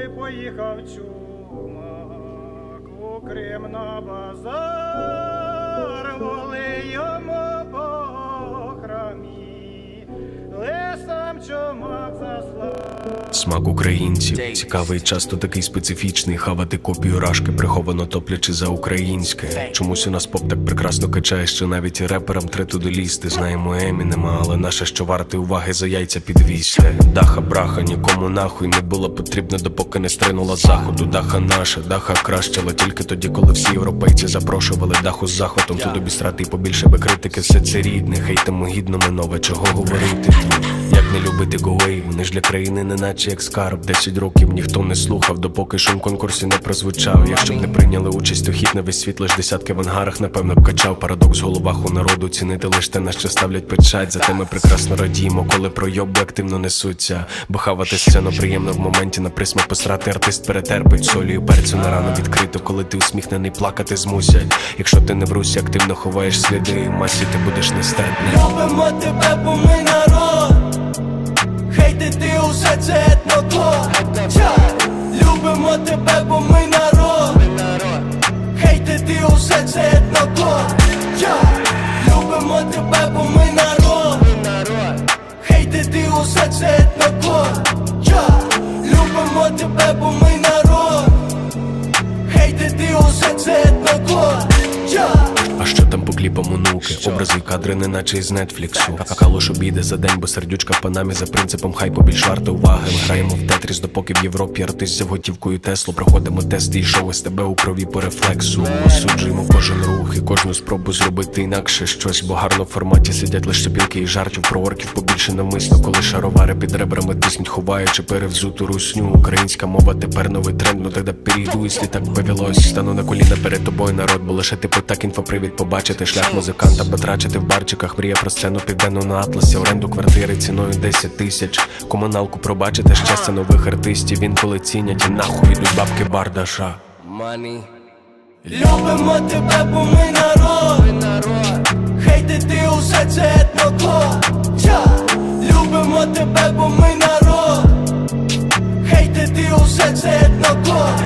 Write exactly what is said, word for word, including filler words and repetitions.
коли поїхав чумак у Крим на базар, воли йому по храмі, лисам чумак заслав. Смак українців цікавий, часто такий специфічний. Хавати копію рашки, приховано топлячи за українське. Чомусь у нас поп так прекрасно качає, що навіть і реперам треба туди лізти. Знаємо Емінема, але наше що варте уваги за яйця підвісьте. Даха браха нікому нахуй не було потрібно, допоки не стринула заходу. Даха наша, даха кращила тільки тоді, коли всі європейці запрошували даху з захватом. Тут обістрати і побільше би критики, все це рідне. Хейтимо гідно ми нове, чого говорити. Як не любити гоей, вони ж для країни не наче як скарб. Десять років ніхто не слухав, допоки шум конкурсі не прозвучав. Якщо б не прийняли участь у хіт на весь світ, лиш десятки в ангарах, напевно б качав. Парадокс в головах у народу, цінити лиш те, на що ставлять печать. Зате ми прекрасно радіємо, коли пройоби активно несуться. Бо хавати сцену приємно в моменті, на присмак посрати артист перетерпить. Солію перцю на рану відкрито, коли ти усміхнений, плакати змусять. Якщо ти не в русі активно ховаєш сліди, в масі ти будеш нестерпний. Любимо тебе, бо ми народ, хейтити усе це етноклад. Любимо тебе, бо ми народ, хейтити усе це етноклад. Любимо тебе, бо ми народ, хейтити усе це етноклад. Любимо тебе, бо ми народ, хейтити усе це етноклад. А що там по кліпам онуки? Образи і кадри не наче із Нетфліксу. А калош обійде за день, бо сердючка в панамі. За принципом хайпу більш варто уваги. Ми граємо в тетріс, допоки в Європі артист взяв готівкою Теслу. Проходимо тести і шоу ес те бе у крові по рефлексу. Осуджуємо кожен рух і кожну спробу зробити інакше щось. Бо гарно в форматі сидять лише пілки і жартів. Про орків побільше навмисно, коли шаровари під ребрами тиснуть, ховаючи перевзуту русню. Українська мова тепер новий тренд, ну тоді перейду, якщо так повелось. Стану на коліна перед тобою, народ, бо лише типу так інфопривід побачити. Шлях музиканта потрачити в барчиках. Мрія про сцену південну на атласі. Оренду квартири ціною десять тисяч. Комуналку пробачити, щастя нових артистів. Інколи цінять і нахуй ідуть бабки бардаша. Money. Любимо тебе, бо ми народ, хейтити усе це етноклад. Любимо тебе, бо ми народ, хейтити усе це етноклад.